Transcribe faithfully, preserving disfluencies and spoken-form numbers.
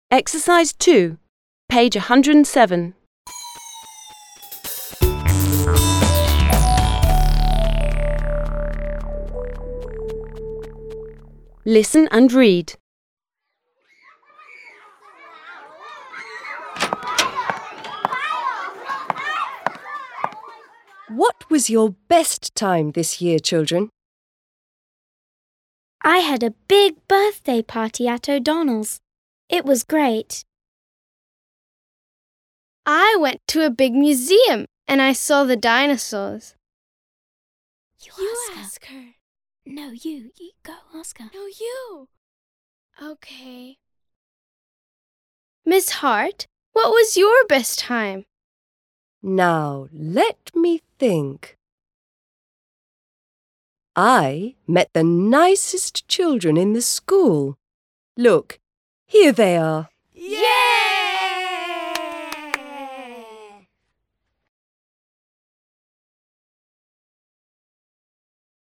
Exercise two, page one hundred and seven. Listen and read. What was your best time this year, children? I had a big birthday party at O'Donnell's. It was great. I went to a big museum and I saw the dinosaurs. You, You ask, ask her. her. No, you. You go ask her. No, you. Okay. Miss Hart, what was your best time? Now, let me think. I met the nicest children in the school. Look, here they are. Yay!